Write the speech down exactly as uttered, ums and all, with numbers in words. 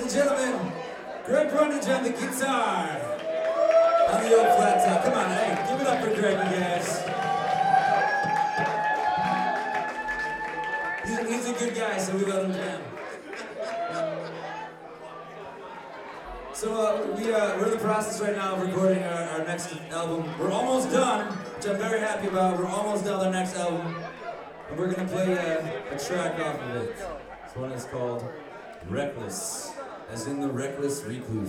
and gentlemen, Greg Brundage on the guitar. On the old flat top. Come on, hey, give it up for Greg, you guys. He's a, he's a good guy, so we let him jam. So uh, we, uh, we're in the process right now of recording our, our next album. We're almost done, which I'm very happy about. We're almost done with our next album. And we're going to play a, a track off of it. This one is called Reckless, as in the Reckless Recluse.